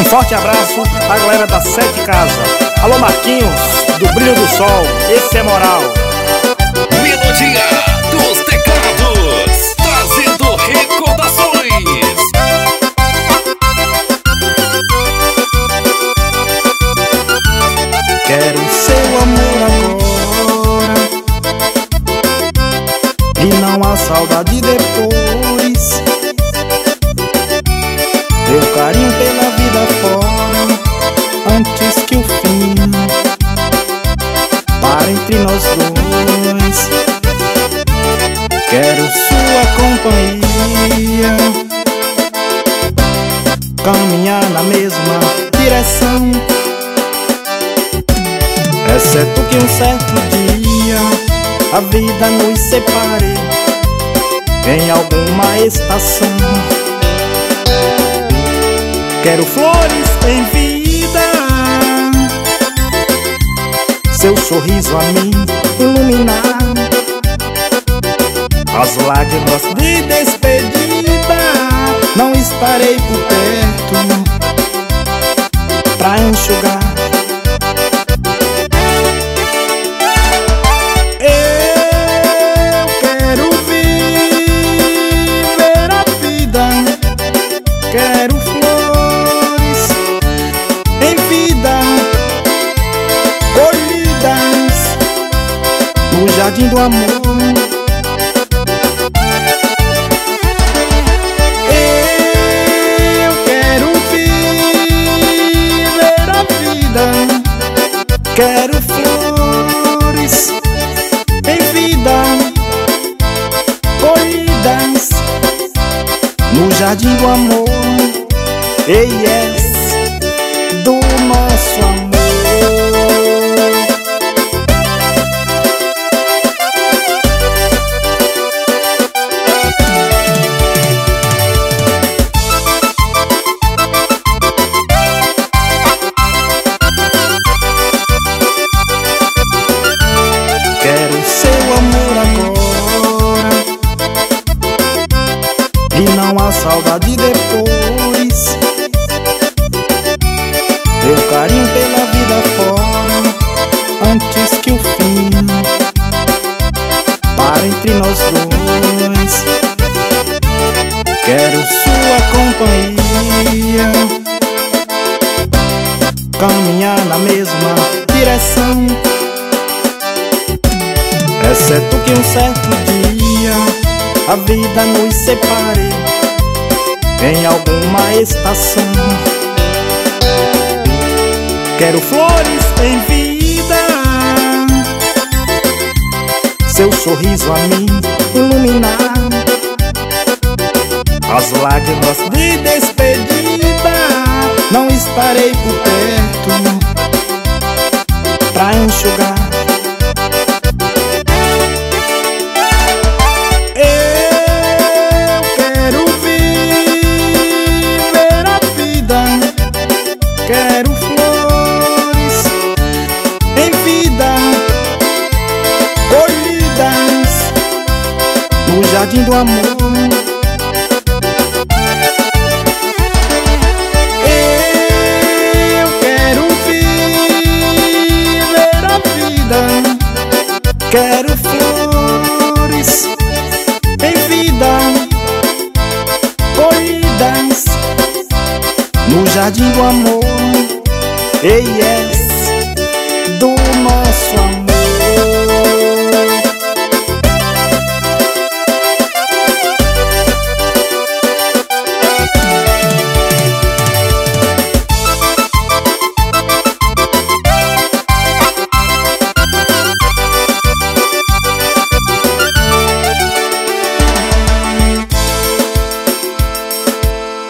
Forte abraço à galera da Sete Casa. Alô Marquinhos, do Brilho do Sol, esse é moral. Melodia dos teclados, trazendo recordações. Quero seu amor agora e não há saudade depois. Teu carinho pela vida fora, antes que o fim pare entre nós dois. Quero sua companhia, caminhar na mesma direção, exceto que um certo dia a vida nos separe em alguma estação. Quero flores em vida, seu sorriso a mim iluminar, as lágrimas de despedida não estarei por perto pra enxugar. Eu quero viver a vida, quero no jardim do amor. Eu quero viver a vida, quero flores em vida, colhidas no jardim do amor. Do nosso amor. Quero seu amor agora e não há saudade depois. Teu carinho pela vida fora, antes que o fim pare entre nós dois. Quero sua companhia, caminhar na mesma direção, exceto que um certo dia a vida nos separe em alguma estação. Quero flores em vida, seu sorriso a mim iluminar, as lágrimas de despedida não estarei por perto pra enxugar. Eu quero viver a vida, quero flores em vida, colhidas no jardim do amor. Eu quero viver a vida, quero flores em vida, colhidas no jardim do amor.